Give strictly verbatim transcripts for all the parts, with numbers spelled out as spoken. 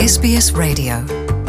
S B S Radio.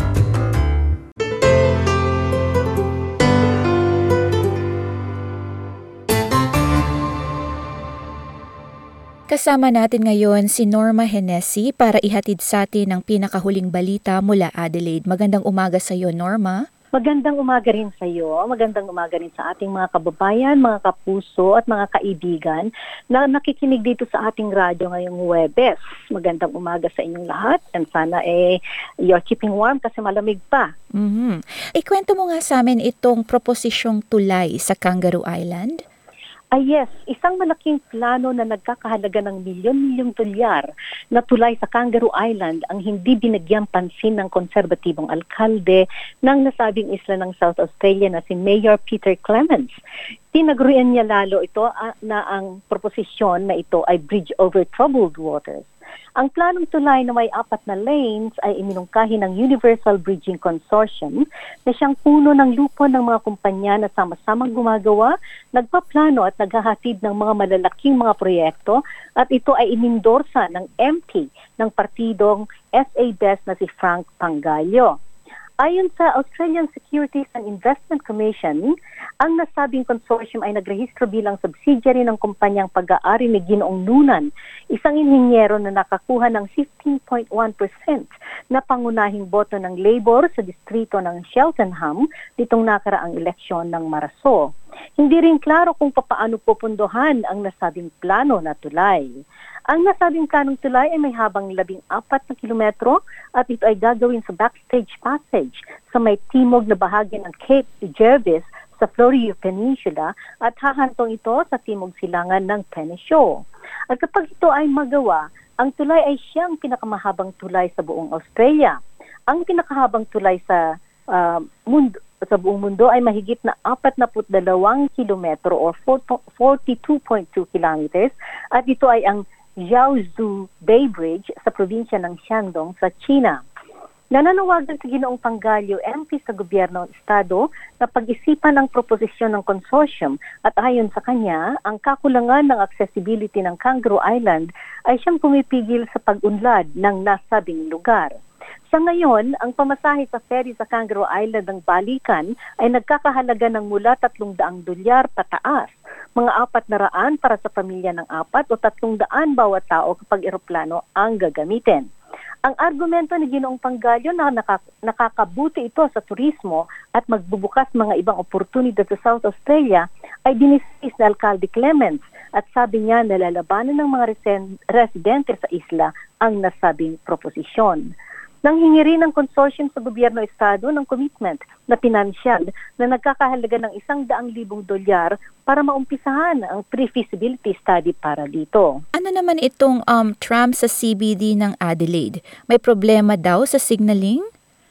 Kasama natin ngayon si Norma Hennessy para ihatid sa atin ang pinakahuling balita mula Adelaide. Magandang umaga sa iyo, Norma. Magandang umaga rin sa iyo, magandang umaga rin sa ating mga kababayan, mga kapuso at mga kaibigan na nakikinig dito sa ating radyo ngayong Huwebes. Magandang umaga sa inyong lahat and sana eh you're keeping warm kasi malamig pa. Mm-hmm. Ikwento mo nga sa amin itong proposisyong tulay sa Kangaroo Island. Ah yes, isang malaking plano na nagkakahalaga ng milyon-milyong dolyar na tulay sa Kangaroo Island ang hindi binagyang pansin ng konserbatibong alkalde ng nasabing isla ng South Australia na si Mayor Peter Clements. Tinagurian niya lalo ito uh, na ang proposisyon na ito ay bridge over troubled waters. Ang planong tulay na may apat na lanes ay iminungkahi ng Universal Bridging Consortium na siyang puno ng lupo ng mga kumpanya na sama-samang gumagawa, nagpaplano at naghahatid ng mga malalaking mga proyekto at ito ay inendorsa ng M P ng partidong S A B E S na si Frank Pangallo. Ayon sa Australian Securities and Investment Commission, ang nasabing consortium ay nagrehistro bilang subsidiary ng kumpanyang pag-aari ni Ginoong Nunan, isang inhinyero na nakakuha ng fifteen point one percent na pangunahing boto ng Labor sa distrito ng Cheltenham nitong nakaraang eleksyon ng Marso. Hindi rin klaro kung papaano pupundohan ang nasabing plano na tulay. Ang nasabing planong tulay ay may habang labing apat na kilometro at ito ay gagawin sa Backstage Passage sa may timog na bahagi ng Cape Jervis sa Florio Peninsula at hahantong ito sa timog silangan ng Peninsula. At kapag ito ay magawa, ang tulay ay siyang pinakamahabang tulay sa buong Australia. Ang pinakahabang tulay sa uh, mundo sa buong mundo ay mahigit na apat na dalawang kilometro or forty-two point two kilometers at ito ay ang Jiaozhou Bay Bridge sa probinsya ng Shandong sa China. Nananawagan si Ginoong Pangallo, M P sa gobyerno ng estado, na pag-isipan ang proposisyon ng consortium at ayon sa kanya, ang kakulangan ng accessibility ng Kangaroo Island ay siyang pumipigil sa pag-unlad ng nasabing lugar. Sa ngayon, ang pamasahe sa ferry sa Kangaroo Island ng balikan ay nagkakahalaga ng mula tatlong daang dolyar pataas, mga apat na raan para sa pamilya ng apat o tatlong daan bawat tao kapag eroplano ang gagamitin. Ang argumento ni Ginoong Pangallo na nakak- nakakabuti ito sa turismo at magbubukas mga ibang oportunidad sa South Australia ay dinisis na Alcalde Clements at sabi niya na lalabanan ng mga resen- residente sa isla ang nasabing proposisyon. Nanghingi rin ng consortium sa gobyerno estado ng commitment na pinansyal na nagkakahalaga ng isang daang libong dolyar para maumpisahan ang pre-feasibility study para dito. Ano naman itong um, tram sa C B D ng Adelaide? May problema daw sa signaling?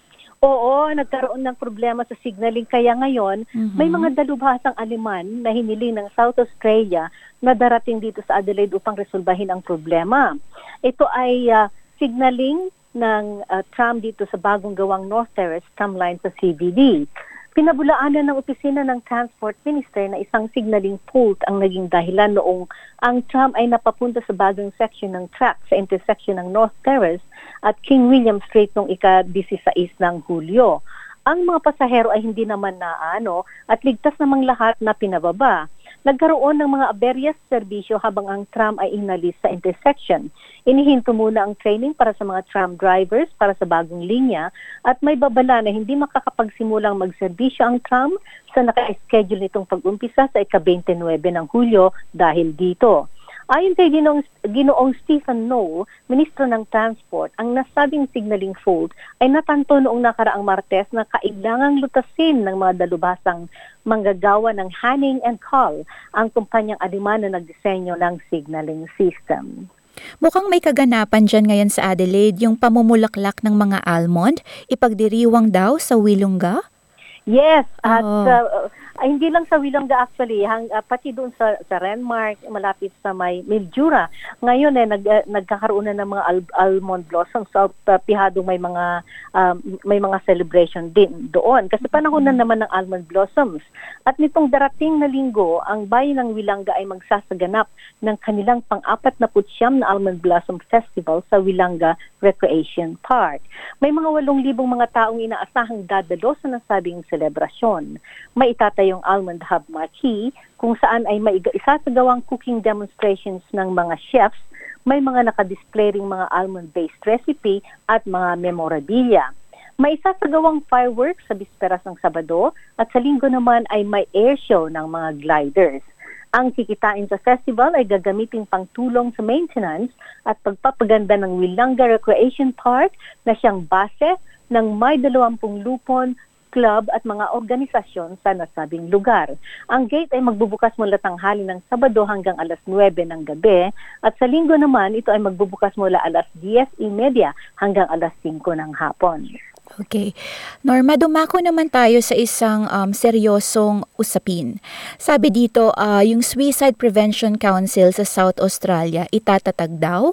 Oo, nagkaroon ng problema sa signaling kaya ngayon mm-hmm. may mga dalubhasang Aleman na hiniling ng South Australia na darating dito sa Adelaide upang resolbahin ang problema. Ito ay uh, signaling ng uh, tram dito sa bagong gawang North Terrace tramline sa C B D. Pinabulaanan ng opisina ng Transport Minister na isang signaling fault ang naging dahilan noong ang tram ay napapunta sa bagong section ng track sa intersection ng North Terrace at King William Street noong ika-sixteen ng Hulyo. Ang mga pasahero ay hindi naman naano at ligtas namang lahat na pinababa. Nagkaroon ng mga aberyas serbisyo habang ang tram ay inalis sa intersection. Inihinto muna ang training para sa mga tram drivers para sa bagong linya at may babala na hindi makakapagsimulang magserbisyo ang tram sa naka-schedule nitong pag-umpisa sa ika-twenty-nine ng Hulyo dahil dito. Ayon kay Ginoong, Ginoong Stephen Noe, Ministro ng Transport, ang nasabing signaling fault ay natanto noong nakaraang Martes na kailangang lutasin ng mga dalubhasang manggagawa ng Hanning and Call, ang kumpanyang Aleman na nagdisenyo ng signaling system. Mukhang may kaganapan dyan ngayon sa Adelaide, yung pamumulaklak ng mga almond, ipagdiriwang daw sa Willunga? Yes, at oh. uh, Ay, hindi lang sa Wilonga actually, hang, uh, pati doon sa, sa Renmark, malapit sa may Mildura. Ngayon eh, nag, uh, nagkakaroon na ng mga al- almond blossoms sa uh, Pihadong may mga um, may mga celebration din doon. Kasi panahon na naman ng almond blossoms. At nitong darating na linggo, ang bayan ng Wilanga ay magsasaganap ng kanilang pang-apat na putsyam na Almond Blossom Festival sa Wilanga Recreation Park. May mga walong libong mga taong inaasahang dadalo sa nasabing selebrasyon. May itatayong Almond Hub Marquee kung saan ay may isasagawang cooking demonstrations ng mga chefs, may mga nakadisplay ring mga almond-based recipe at mga memorabilia. May isasagawang fireworks sa bisperas ng Sabado at sa Linggo naman ay may air show ng mga gliders. Ang kikitain sa festival ay gagamitin pangtulong sa maintenance at pagpapaganda ng Wilanga Recreation Park na siyang base ng may dalawampung lupon, club at mga organisasyon sa nasabing lugar. Ang gate ay magbubukas mula tanghali ng Sabado hanggang alas nuwebe ng gabi at sa Linggo naman ito ay magbubukas mula alas diyes y media hanggang alas singko ng hapon. Okay. Norma, dumako naman tayo sa isang um, seryosong usapin. Sabi dito, uh, yung Suicide Prevention Council sa South Australia, itatatag daw?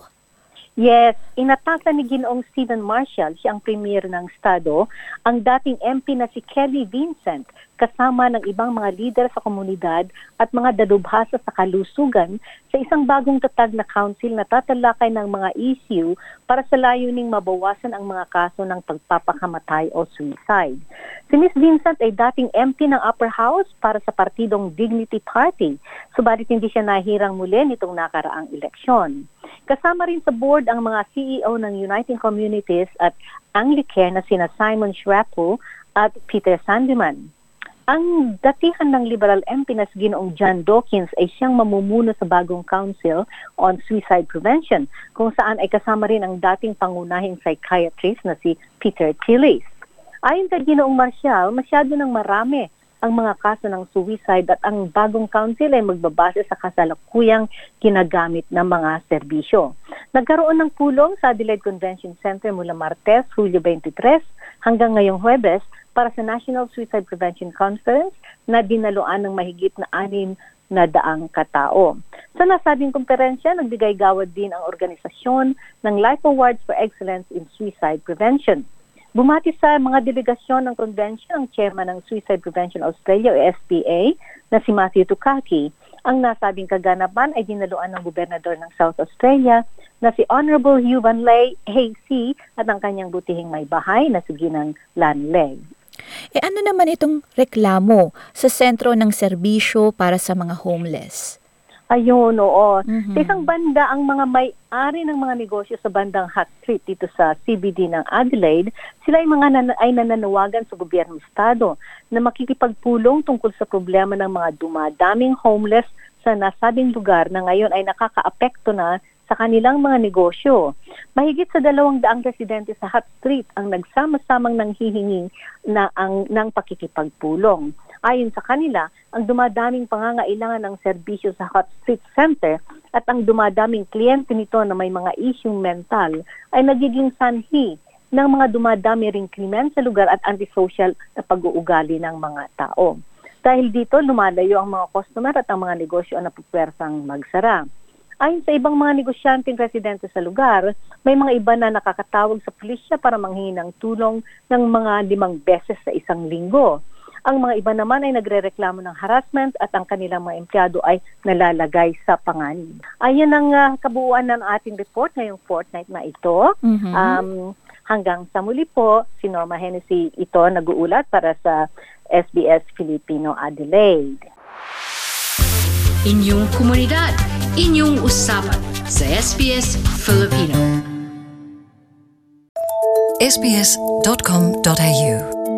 Yes, inatasa ni Ginoong Stephen Marshall, siyang premier ng estado, ang dating M P na si Kelly Vincent, kasama ng ibang mga lider sa komunidad at mga dalubhasa sa kalusugan sa isang bagong tatag na council na tatalakay ng mga issue para sa layuning mabawasan ang mga kaso ng pagpapakamatay o suicide. Si Miz Vincent ay dating M P ng Upper House para sa partidong Dignity Party, subalit hindi siya nahirang muli nitong nakaraang eleksyon. Kasama rin sa board ang mga C E O ng Uniting Communities at Anglicare na sina Simon Schrappel at Peter Sandeman. Ang datihan ng Liberal M P na si Ginoong John Dawkins ay siyang mamumuno sa bagong Council on Suicide Prevention, kung saan ay kasama rin ang dating pangunahing psychiatrist na si Peter Tillis. Ayon kay Ginoong Marshall, masyado ng marami ang mga kaso ng suicide at ang bagong council ay magbabase sa kasalukuyang ginagamit ng mga serbisyo. Nagkaroon ng pulong sa Adelaide Convention Center mula Martes, Hulyo twenty-tres hanggang ngayong Huwebes para sa National Suicide Prevention Conference na dinaluan ng mahigit na anim na daang katao. Sa nasabing komperensya, nagbigay gawad din ang organisasyon ng Life Awards for Excellence in Suicide Prevention. Bumati sa mga delegasyon ng convention ang chairman ng Suicide Prevention Australia o S P A na si Matthew Tukaki. Ang nasabing kaganapan ay dinaluan ng gobernador ng South Australia na si Honorable Hugh Van Lay Hayes at ang kanyang butihing may bahay na si Ginang Lanley. E ano naman itong reklamo sa sentro ng serbisyo para sa mga homeless? Ayun, oo. Mm-hmm. Sa isang banda, ang mga may-ari ng mga negosyo sa bandang Hutt Street dito sa C B D ng Adelaide, sila ay mga nan- ay nananawagan sa gobyernong estado na makikipagpulong tungkol sa problema ng mga dumadaming homeless sa nasabing lugar na ngayon ay nakakaapekto na sa kanilang mga negosyo. Mahigit sa dalawang daang residente sa Hutt Street ang nagsama-samang nanghihingi na ang ng pakikipagpulong. Ayon sa kanila, ang dumadaming pangangailangan ng serbisyo sa Hutt Street Center at ang dumadaming kliyente nito na may mga isyung mental ay nagiging sanhi ng mga dumadami ring krimen sa lugar at antisocial na pag-uugali ng mga tao. Dahil dito, lumalayo ang mga customer at ang mga negosyo na pupwersang magsara. Ayon sa ibang mga negosyanteng residente sa lugar, may mga iba na nakakatawag sa pulisya para manghingi ng tulong ng mga limang beses sa isang linggo. Ang mga iba naman ay nagrereklamo ng harassment at ang kanilang mga empleyado ay nalalagay sa panganib. Ayan ang uh, kabuuan ng ating report ngayong fortnight na ito. Mm-hmm. Um, hanggang sa muli po, si Norma Hennessy ito nag-uulat para sa S B S Filipino Adelaide. Inyong komunidad, inyong usapan sa S B S Filipino. s b s dot com dot a u